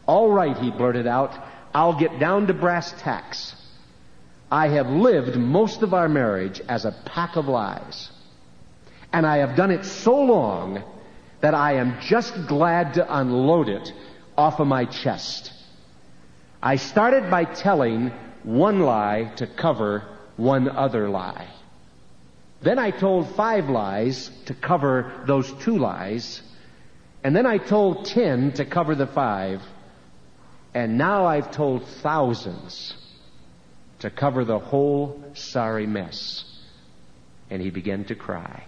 "All right," he blurted out, "I'll get down to brass tacks. I have lived most of our marriage as a pack of lies. And I have done it so long that I am just glad to unload it off of my chest. I started by telling one lie to cover one other lie. Then I told 5 lies to cover those 2 lies. And then I told 10 to cover the 5. And now I've told thousands to cover the whole sorry mess." And he began to cry.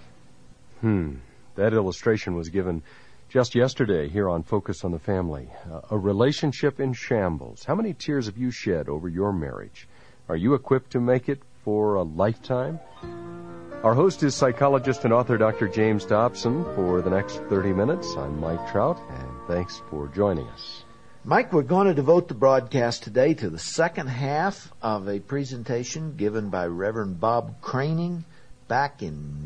That illustration was given just yesterday here on Focus on the Family. A relationship in shambles. How many tears have you shed over your marriage? Are you equipped to make it for a lifetime? Our host is psychologist and author Dr. James Dobson. For the next 30 minutes, I'm Mike Trout, and thanks for joining us. Mike, we're going to devote the broadcast today to the second half of a presentation given by Reverend Bob Craning back in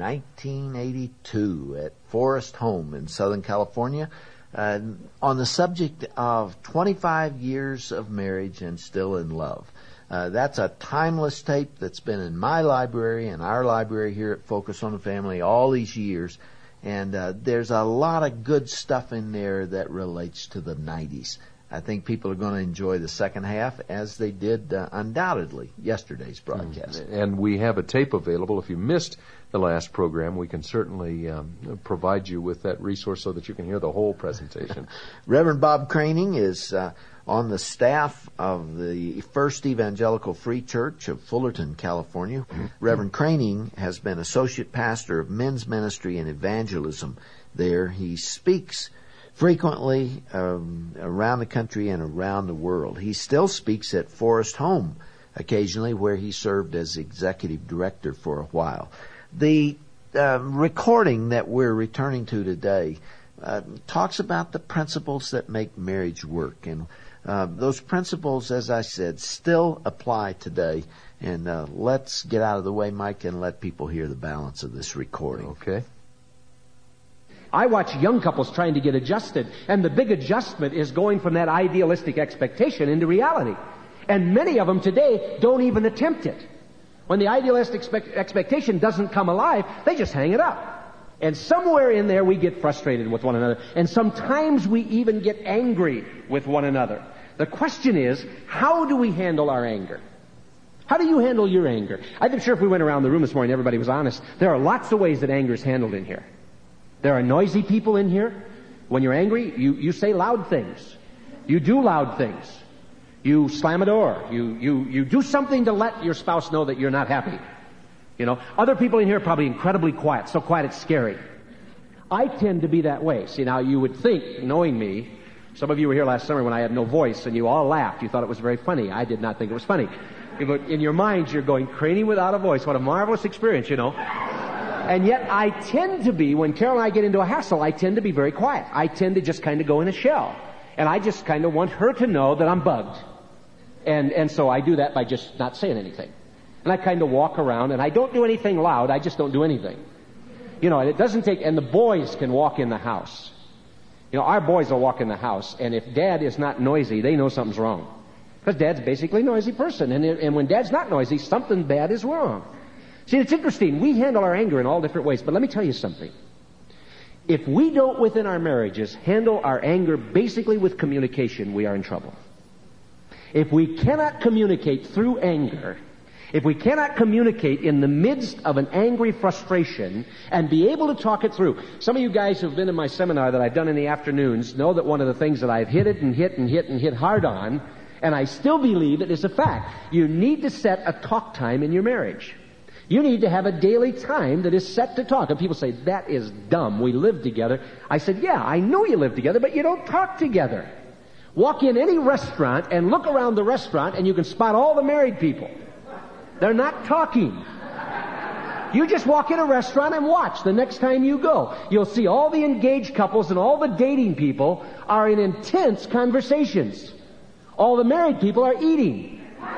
1982 at Forest Home in Southern California on the subject of 25 years of marriage and still in love. That's a timeless tape that's been in my library and our library here at Focus on the Family all these years. And there's a lot of good stuff in there that relates to the 90s. I think people are going to enjoy the second half as they did undoubtedly yesterday's broadcast. And we have a tape available. If you missed the last program, we can certainly provide you with that resource so that you can hear the whole presentation. Reverend Bob Craning is on the staff of the First Evangelical Free Church of Fullerton, California. Reverend Craning has been associate pastor of men's ministry and evangelism there. He speaks frequently around the country and around the world. He still speaks at Forest Home occasionally, where he served as executive director for a while. The recording that we're returning to today talks about the principles that make marriage work. And those principles, as I said, still apply today. And let's get out of the way, Mike, and let people hear the balance of this recording. Okay. I watch young couples trying to get adjusted, and the big adjustment is going from that idealistic expectation into reality. And many of them today don't even attempt it. When the idealistic expectation doesn't come alive, they just hang it up. And somewhere in there we get frustrated with one another, and sometimes we even get angry with one another. The question is, how do we handle our anger? How do you handle your anger? I'm sure if we went around the room this morning, everybody was honest. There are lots of ways that anger is handled in here. There are noisy people in here. When you're angry, you say loud things. You do loud things. You slam a door. You do something to let your spouse know that you're not happy. You know, other people in here are probably incredibly quiet. So quiet it's scary. I tend to be that way. See, now you would think, knowing me, some of you were here last summer when I had no voice and you all laughed. You thought it was very funny. I did not think it was funny. But in your minds, you're going, Craning without a voice. What a marvelous experience, you know. And yet I tend to be, when Carol and I get into a hassle, I tend to be very quiet. I tend to just kind of go in a shell. And I just kind of want her to know that I'm bugged. And so I do that by just not saying anything. And I kind of walk around, and I don't do anything loud. I just don't do anything. You know, and it doesn't take, and the boys can walk in the house. You know, our boys will walk in the house, and if Dad is not noisy, they know something's wrong. Because Dad's basically a noisy person. And when Dad's not noisy, something bad is wrong. See, it's interesting. We handle our anger in all different ways. But let me tell you something. If we don't, within our marriages, handle our anger basically with communication, we are in trouble. If we cannot communicate through anger, if we cannot communicate in the midst of an angry frustration and be able to talk it through. Some of you guys who have been in my seminar that I've done in the afternoons know that one of the things that I've hit hard on, and I still believe it is a fact. You need to set a talk time in your marriage. You need to have a daily time that is set to talk. And people say, that is dumb. We live together. I said, yeah, I know you live together, but you don't talk together. Walk in any restaurant and look around the restaurant and you can spot all the married people. They're not talking. You just walk in a restaurant and watch. The next time you go, you'll see all the engaged couples and all the dating people are in intense conversations. All the married people are eating.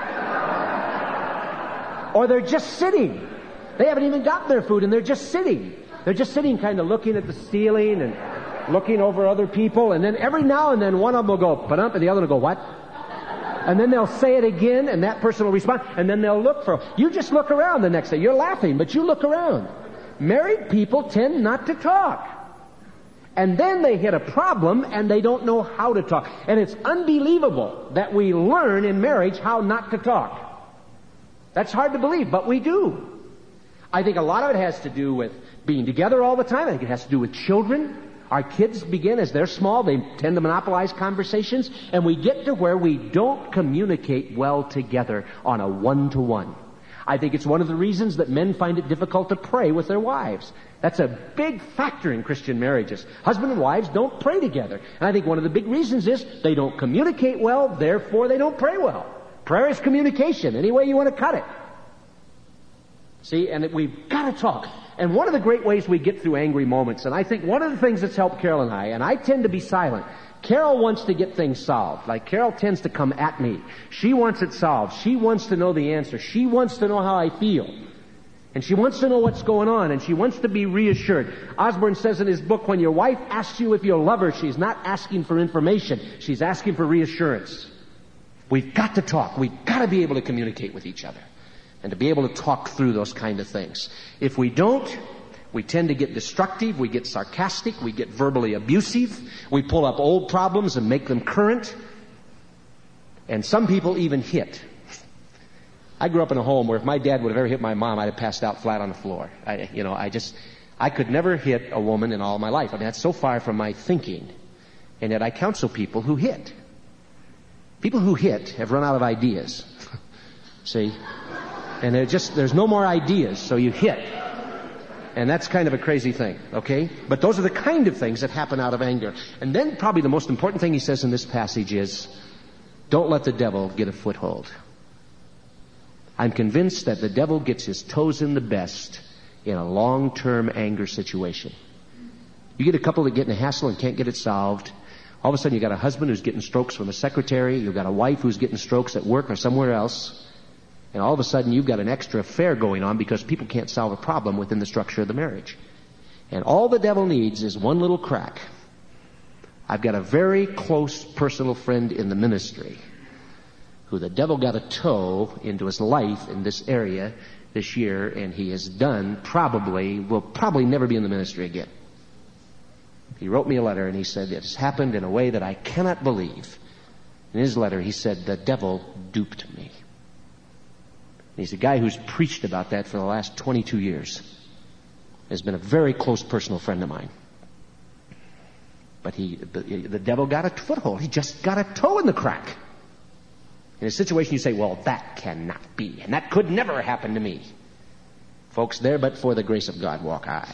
Or they're just sitting. They haven't even gotten their food and they're just sitting. They're just sitting kind of looking at the ceiling and looking over other people, and then every now and then one of them will go, "Ba-dump," and the other will go, "What?" And then they'll say it again, and that person will respond, and then they'll look for, you just look around the next day. You're laughing, but you look around. Married people tend not to talk. And then they hit a problem, and they don't know how to talk. And it's unbelievable that we learn in marriage how not to talk. That's hard to believe, but we do. I think a lot of it has to do with being together all the time. I think it has to do with children. Our kids begin, as they're small, they tend to monopolize conversations, and we get to where we don't communicate well together on a one-to-one. I think it's one of the reasons that men find it difficult to pray with their wives. That's a big factor in Christian marriages. Husband and wives don't pray together. And I think one of the big reasons is they don't communicate well, therefore they don't pray well. Prayer is communication, any way you want to cut it. See, and we've got to talk. And one of the great ways we get through angry moments, and I think one of the things that's helped Carol and I tend to be silent. Carol wants to get things solved. Like, Carol tends to come at me. She wants it solved. She wants to know the answer. She wants to know how I feel. And she wants to know what's going on, and she wants to be reassured. Osborne says in his book, when your wife asks you if you love her, she's not asking for information. She's asking for reassurance. We've got to talk. We've got to be able to communicate with each other and to be able to talk through those kind of things. If we don't, we tend to get destructive, we get sarcastic, we get verbally abusive, we pull up old problems and make them current, and some people even hit. I grew up in a home where if my dad would have ever hit my mom, I'd have passed out flat on the floor. I could never hit a woman in all my life. I mean, that's so far from my thinking. And yet I counsel people who hit. People who hit have run out of ideas. See? And there's no more ideas, so you hit. And that's kind of a crazy thing, okay? But those are the kind of things that happen out of anger. And then probably the most important thing he says in this passage is, don't let the devil get a foothold. I'm convinced that the devil gets his toes in the best in a long-term anger situation. You get a couple that get in a hassle and can't get it solved. All of a sudden you got a husband who's getting strokes from a secretary. You've got a wife who's getting strokes at work or somewhere else. And all of a sudden you've got an extra affair going on because people can't solve a problem within the structure of the marriage. And all the devil needs is one little crack. I've got a very close personal friend in the ministry who the devil got a toe into his life in this area this year, and he has done will probably never be in the ministry again. He wrote me a letter and he said, it has happened in a way that I cannot believe. In his letter he said, the devil duped me. He's a guy who's preached about that for the last 22 years. Has been a very close personal friend of mine. But the devil got a foothold. He just got a toe in the crack. In a situation you say, well, that cannot be, and that could never happen to me. Folks, there but for the grace of God walk I.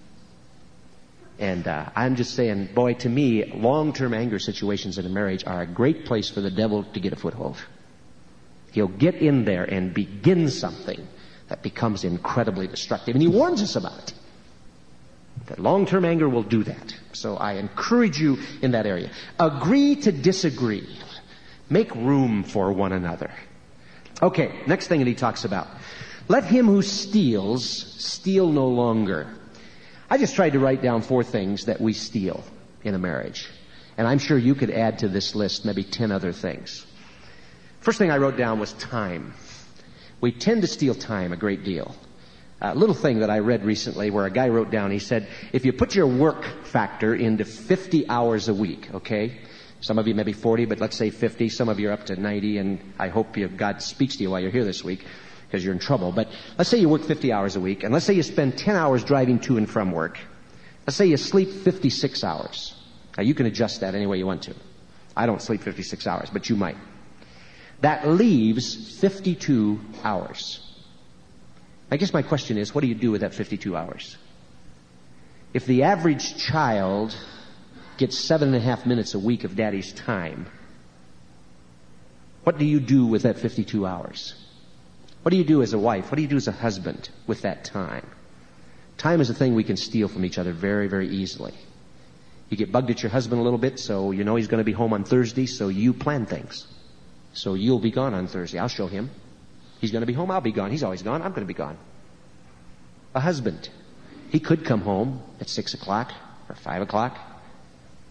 And I'm just saying, boy, to me, long-term anger situations in a marriage are a great place for the devil to get a foothold. He'll get in there and begin something that becomes incredibly destructive. And he warns us about it. That long-term anger will do that. So I encourage you in that area. Agree to disagree. Make room for one another. Okay, next thing that he talks about. Let him who steals, steal no longer. I just tried to write down 4 things that we steal in a marriage. And I'm sure you could add to this list maybe 10 other things. First thing I wrote down was time. We tend to steal time a great deal. A little thing that I read recently where a guy wrote down, he said, if you put your work factor into 50 hours a week, okay? Some of you maybe 40, but let's say 50. Some of you are up to 90, and I hope God speaks to you while you're here this week because you're in trouble. But let's say you work 50 hours a week, and let's say you spend 10 hours driving to and from work. Let's say you sleep 56 hours. Now, you can adjust that any way you want to. I don't sleep 56 hours, but you might. That leaves 52 hours. I guess my question is, what do you do with that 52 hours? If the average child gets 7.5 minutes a week of daddy's time, what do you do with that 52 hours? What do you do as a wife? What do you do as a husband with that time? Time is a thing we can steal from each other very, very easily. You get bugged at your husband a little bit, so you know he's going to be home on Thursday, so you plan things. So you'll be gone on Thursday. I'll show him. He's going to be home. I'll be gone. He's always gone. I'm going to be gone. A husband. He could come home at 6 o'clock or 5 o'clock.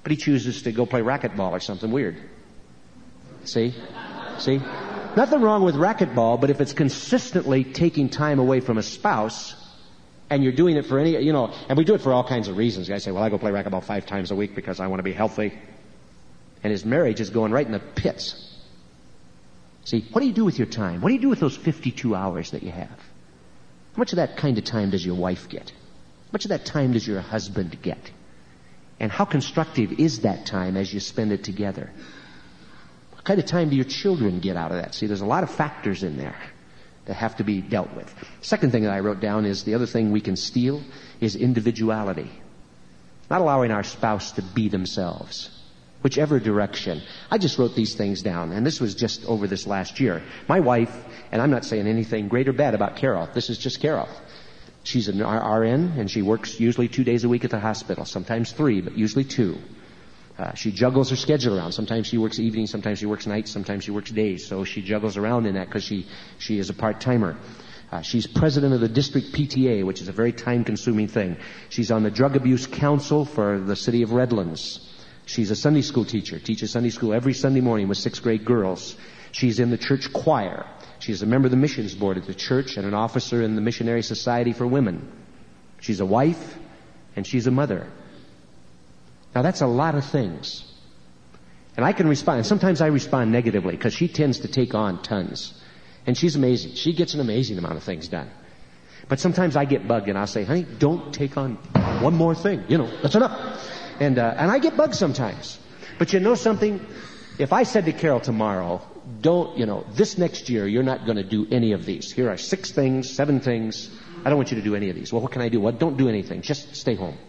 But he chooses to go play racquetball or something weird. See? Nothing wrong with racquetball, but if it's consistently taking time away from a spouse, and you're doing it for any, and we do it for all kinds of reasons. Guys say, well, I go play racquetball 5 times a week because I want to be healthy. And his marriage is going right in the pits. See, what do you do with your time? What do you do with those 52 hours that you have? How much of that kind of time does your wife get? How much of that time does your husband get? And how constructive is that time as you spend it together? What kind of time do your children get out of that? See, there's a lot of factors in there that have to be dealt with. Second thing that I wrote down is the other thing we can steal is individuality. Not allowing our spouse to be themselves. Whichever direction. I just wrote these things down, and this was just over this last year. My wife, and I'm not saying anything great or bad about Carol. This is just Carol. She's an RN, and she works usually 2 days a week at the hospital. Sometimes 3, but usually 2. She juggles her schedule around. Sometimes she works evenings, sometimes she works nights, sometimes she works days. So she juggles around in that because she is a part-timer. She's president of the district PTA, which is a very time-consuming thing. She's on the Drug Abuse Council for the city of Redlands. She's a Sunday school teacher, teaches Sunday school every Sunday morning with 6th grade girls. She's in the church choir. She's a member of the missions board at the church and an officer in the Missionary Society for Women. She's a wife and she's a mother. Now that's a lot of things. And I can respond. And sometimes I respond negatively because she tends to take on tons. And she's amazing. She gets an amazing amount of things done. But sometimes I get bugged and I'll say, honey, don't take on one more thing. That's enough. And I get bugged sometimes. But you know something? If I said to Carol tomorrow, this next year you're not going to do any of these. Here are 6 things, 7 things. I don't want you to do any of these. Well, what can I do? Well, don't do anything. Just stay home.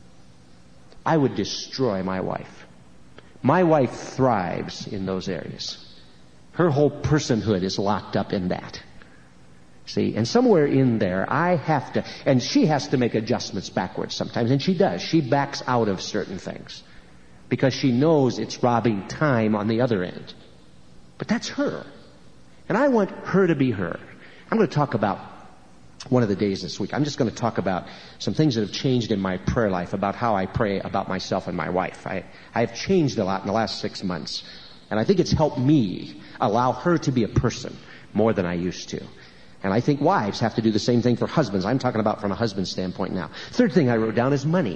I would destroy my wife. My wife thrives in those areas. Her whole personhood is locked up in that. See, and somewhere in there, I have to, and she has to make adjustments backwards sometimes, and she does. She backs out of certain things because she knows it's robbing time on the other end. But that's her. And I want her to be her. I'm going to talk about one of the days this week. I'm just going to talk about some things that have changed in my prayer life, about how I pray about myself and my wife. I have changed a lot in the last 6 months, and I think it's helped me allow her to be a person more than I used to. And I think wives have to do the same thing for husbands. I'm talking about from a husband's standpoint now. Third thing I wrote down is money.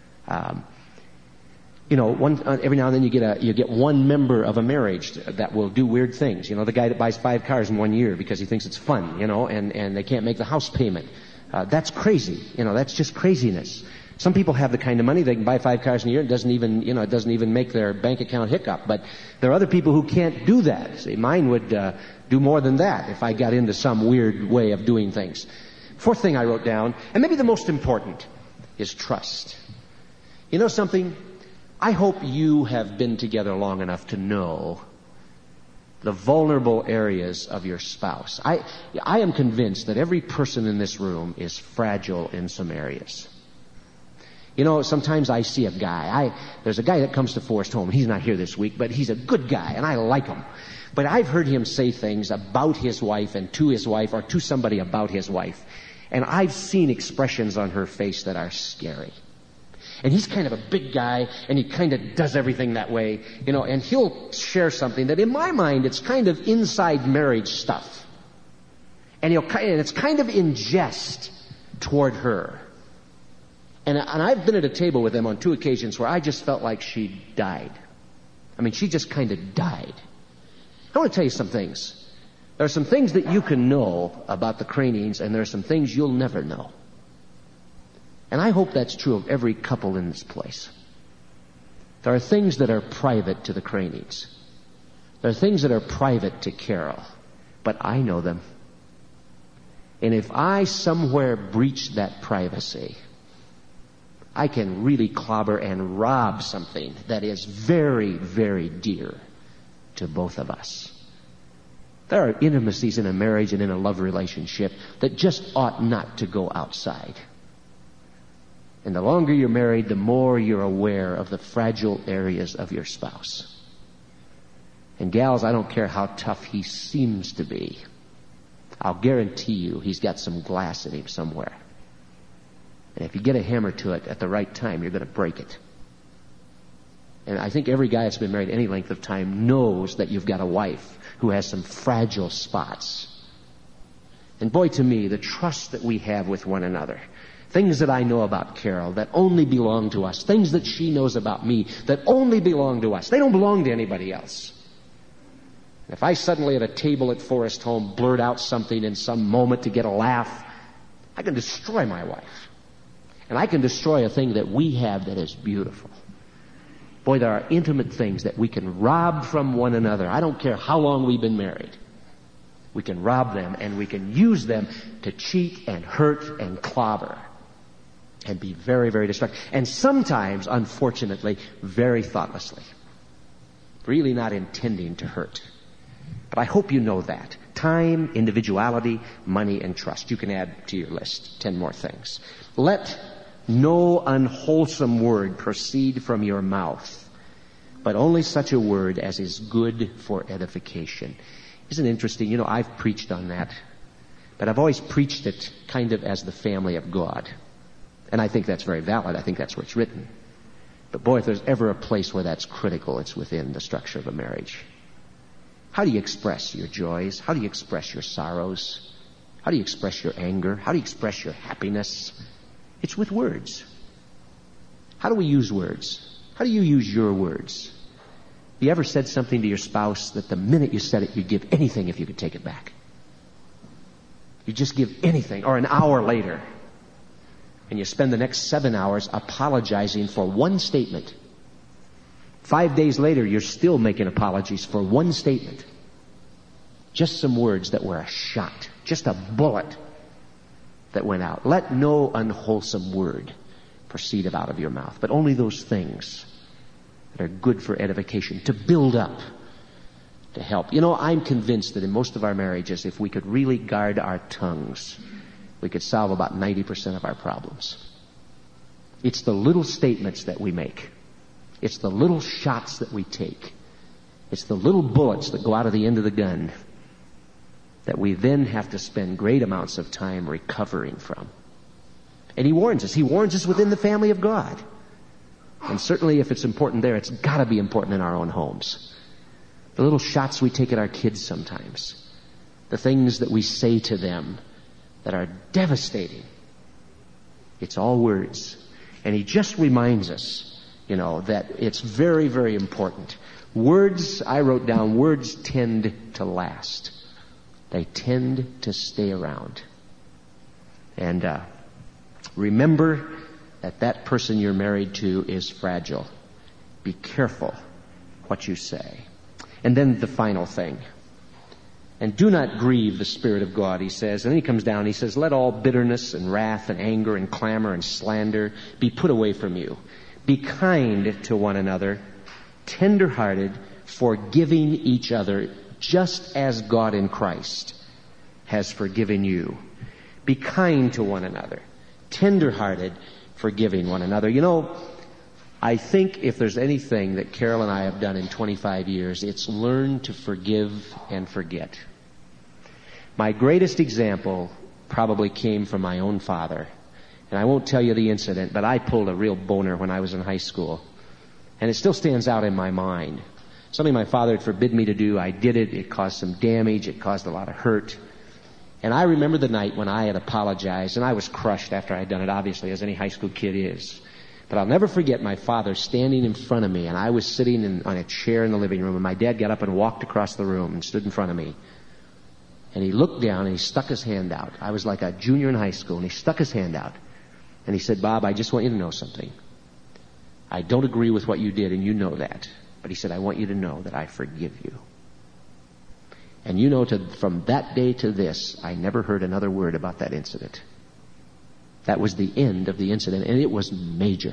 Every now and then you get one member of a marriage that will do weird things. The guy that buys 5 cars in 1 year because he thinks it's fun, and they can't make the house payment. That's crazy. That's just craziness. Some people have the kind of money they can buy 5 cars in a year. It doesn't even make their bank account hiccup. But there are other people who can't do that. See, mine would do more than that if I got into some weird way of doing things. Fourth thing I wrote down, and maybe the most important, is trust. You know something? I hope you have been together long enough to know the vulnerable areas of your spouse. I am convinced that every person in this room is fragile in some areas. Sometimes I see a guy. There's a guy that comes to Forest Home. He's not here this week, but he's a good guy, and I like him. But I've heard him say things about his wife and to his wife or to somebody about his wife. And I've seen expressions on her face that are scary. And he's kind of a big guy, and he kind of does everything that way, and he'll share something that in my mind, it's kind of inside marriage stuff. And it's kind of in jest toward her. And I've been at a table with him on 2 occasions where I just felt like she died. I mean, she just kind of died. I want to tell you some things. There are some things that you can know about the Cranings, and there are some things you'll never know. And I hope that's true of every couple in this place. There are things that are private to the Cranings. There are things that are private to Carol, but I know them. And if I somewhere breach that privacy, I can really clobber and rob something that is very, very dear to both of us. There are intimacies in a marriage and in a love relationship that just ought not to go outside. And the longer you're married, the more you're aware of the fragile areas of your spouse. And gals, I don't care how tough he seems to be. I'll guarantee you he's got some glass in him somewhere. And if you get a hammer to it at the right time, you're going to break it. and I think every guy that's been married any length of time knows that you've got a wife who has some fragile spots. And boy, to me, the trust that we have with one another, things that I know about Carol that only belong to us, things that she knows about me that only belong to us. They don't belong to anybody else. If I suddenly at a table at Forest Home blurt out something in some moment to get a laugh, I can destroy my wife. And I can destroy a thing that we have that is beautiful. Boy, there are intimate things that we can rob from one another. I don't care how long we've been married. We can rob them, and we can use them to cheat and hurt and clobber and be very, very destructive. And sometimes, unfortunately, very thoughtlessly. Really not intending to hurt. But I hope you know that. Time, individuality, money, and trust. You can add to your list 10 more things. Let no unwholesome word proceed from your mouth, but only such a word as is good for edification. Isn't it interesting? You know, I've preached on that, but I've always preached it kind of as the family of God. And I think that's very valid. I think that's where it's written. But boy, if there's ever a place where that's critical, it's within the structure of a marriage. How do you express your joys? How do you express your sorrows? How do you express your anger? How do you express your happiness? It's with words. How do we use words? How do you use your words? You ever said something to your spouse that the minute you said it, you'd give anything if you could take it back? You just give anything, or an hour later, and you spend the next 7 hours apologizing for one statement. 5 days later, you're still making apologies for one statement. Just some words that were a shot, just a bullet that went out. Let no unwholesome word proceed out of your mouth, but only those things that are good for edification, to build up, to help. You know, I'm convinced that in most of our marriages, if we could really guard our tongues, we could solve about 90% of our problems. It's the little statements that we make. It's the little shots that we take. It's the little bullets that go out of the end of the gun that we then have to spend great amounts of time recovering from. And he warns us. He warns us within the family of God. And certainly if it's important there, it's got to be important in our own homes. The little shots we take at our kids sometimes. The things that we say to them that are devastating. It's all words. And he just reminds us, you know, that it's very, very important. Words, I wrote down, words tend to last. They tend to stay around. And remember that person you're married to is fragile. Be careful what you say. And then the final thing. And do not grieve the Spirit of God, he says. And then he comes down, he says, let all bitterness and wrath and anger and clamor and slander be put away from you. Be kind to one another, tender-hearted, forgiving each other, just as God in Christ has forgiven you. Be kind to one another, tender-hearted, forgiving one another. You know, I think if there's anything that Carol and I have done in 25 years, it's learn to forgive and forget. My greatest example probably came from my own father. And I won't tell you the incident, but I pulled a real boner when I was in high school. And it still stands out in my mind. Something my father had forbidden me to do, I did it. It caused some damage. It caused a lot of hurt. And I remember the night when I had apologized, and I was crushed after I had done it, obviously, as any high school kid is. But I'll never forget my father standing in front of me, and I was sitting on a chair in the living room, and my dad got up and walked across the room and stood in front of me. And he looked down and he stuck his hand out. I was like a junior in high school, and he stuck his hand out. And he said, Bob, I just want you to know something. I don't agree with what you did, and you know that. But he said, I want you to know that I forgive you. And you know, from that day to this, I never heard another word about that incident. That was the end of the incident, and it was major.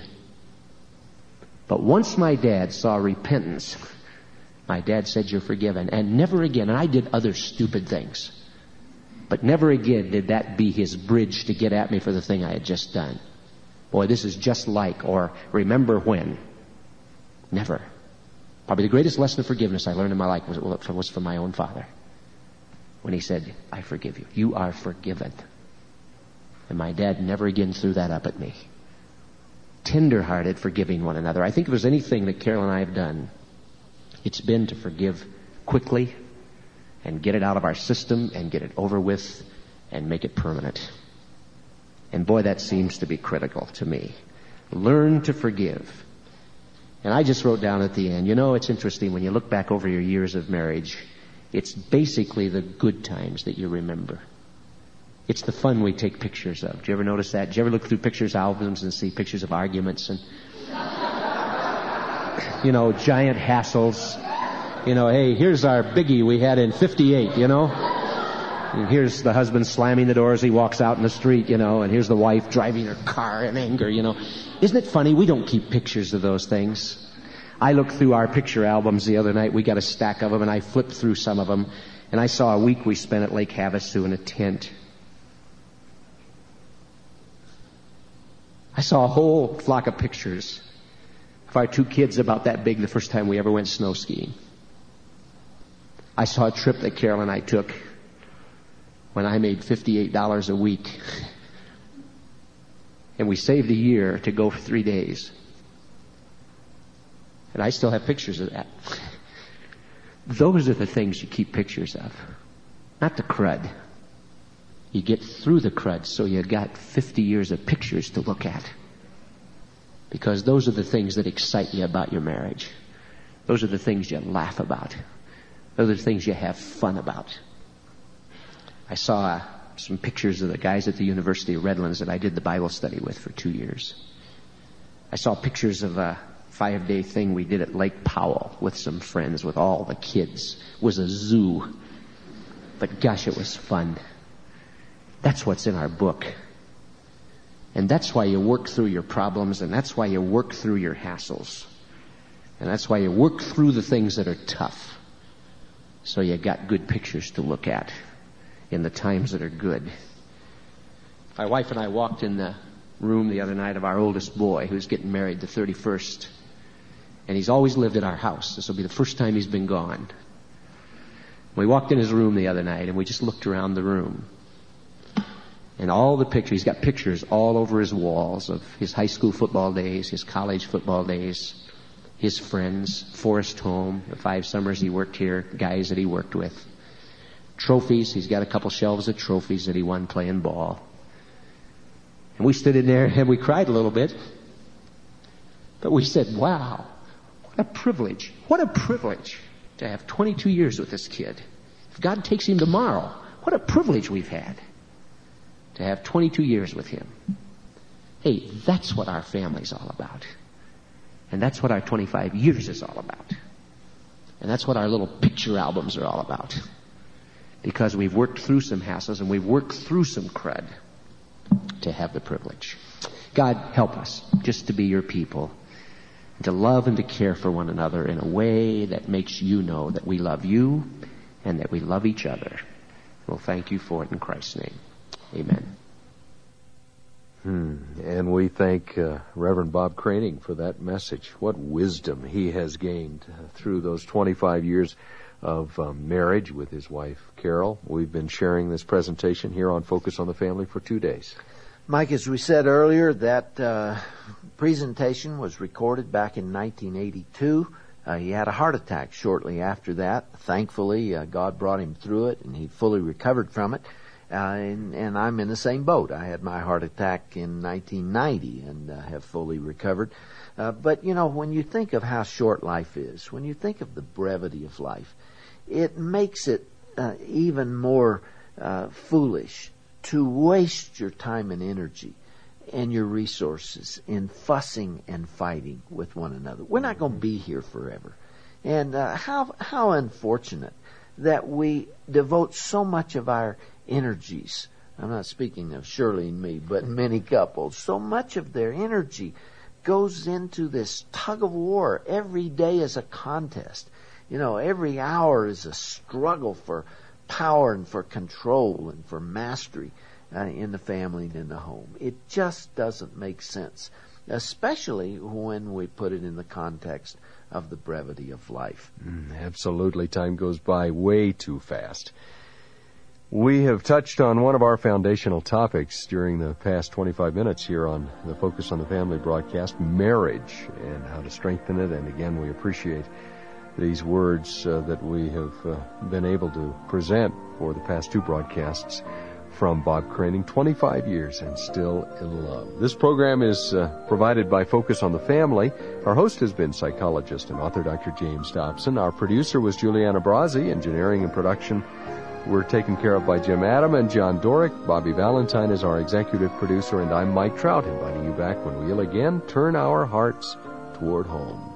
But once my dad saw repentance, my dad said, you're forgiven. And never again, and I did other stupid things, but never again did that be his bridge to get at me for the thing I had just done. Boy, this is just like, or remember when. Never. Probably the greatest lesson of forgiveness I learned in my life was from my own father. When he said, I forgive you. You are forgiven. And my dad never again threw that up at me. tender-hearted, forgiving one another. I think if there's anything that Carol and I have done, it's been to forgive quickly and get it out of our system and get it over with and make it permanent. And boy, that seems to be critical to me. Learn to forgive. And I just wrote down at the end, it's interesting when you look back over your years of marriage, it's basically the good times that you remember. It's the fun we take pictures of. Do you ever notice that? Do you ever look through pictures albums and see pictures of arguments and, giant hassles? Hey, here's our biggie we had in 58, And here's the husband slamming the door as he walks out in the street, and here's the wife driving her car in anger, Isn't it funny? We don't keep pictures of those things. I looked through our picture albums the other night. We got a stack of them, and I flipped through some of them, and I saw a week we spent at Lake Havasu in a tent. I saw a whole flock of pictures of our 2 kids about that big the first time we ever went snow skiing. I saw a trip that Carol and I took when I made $58 a week. And we saved a year to go for 3 days. And I still have pictures of that. Those are the things you keep pictures of. Not the crud. You get through the crud so you got 50 years of pictures to look at. Because those are the things that excite you about your marriage. Those are the things you laugh about. Those are the things you have fun about. I saw some pictures of the guys at the University of Redlands that I did the Bible study with for 2 years. I saw pictures of a 5-day thing we did at Lake Powell with some friends with all the kids. It was a zoo. But gosh, it was fun. That's what's in our book. And that's why you work through your problems, and that's why you work through your hassles. And that's why you work through the things that are tough. So you got good pictures to look at in the times that are good. My wife and I walked in the room the other night of our oldest boy, who's getting married the 31st. And he's always lived at our house. This will be the first time he's been gone. We walked in his room the other night, and we just looked around the room. And all the pictures, he's got pictures all over his walls of his high school football days, his college football days, his friends, Forest Home, the 5 summers he worked here, guys that he worked with. Trophies, he's got a couple shelves of trophies that he won playing ball. And we stood in there and we cried a little bit. But we said, wow, what a privilege. What a privilege to have 22 years with this kid. If God takes him tomorrow, what a privilege we've had to have 22 years with him. Hey, that's what our family's all about. And that's what our 25 years is all about. And that's what our little picture albums are all about. Because we've worked through some hassles and we've worked through some crud to have the privilege. God, help us just to be your people, and to love and to care for one another in a way that makes you know that we love you and that we love each other. We'll thank you for it in Christ's name. Amen. And we thank Reverend Bob Craning for that message. What wisdom he has gained through those 25 years of marriage with his wife, Carol. We've been sharing this presentation here on Focus on the Family for 2 days. Mike, as we said earlier, that presentation was recorded back in 1982. He had a heart attack shortly after that. Thankfully, God brought him through it, and he fully recovered from it. And I'm in the same boat. I had my heart attack in 1990 and have fully recovered. But, when you think of how short life is, when you think of the brevity of life, it makes it even more foolish to waste your time and energy and your resources in fussing and fighting with one another. We're not going to be here forever. And how unfortunate that we devote so much of our energies. I'm not speaking of Shirley and me, but many couples. So much of their energy goes into this tug of war. Every day is a contest. Every hour is a struggle for power and for control and for mastery in the family and in the home. It just doesn't make sense, especially when we put it in the context of the brevity of life. Absolutely. Time goes by way too fast. We have touched on one of our foundational topics during the past 25 minutes here on the Focus on the Family broadcast, marriage, and how to strengthen it. And again, we appreciate these words that we have been able to present for the past two broadcasts from Bob Craning, 25 years and still in love. This program is provided by Focus on the Family. Our host has been psychologist and author Dr. James Dobson. Our producer was Juliana Brazzi. Engineering and production were taken care of by Jim Adam and John Dorick. Bobby Valentine is our executive producer, and I'm Mike Trout, inviting you back when we'll again turn our hearts toward home.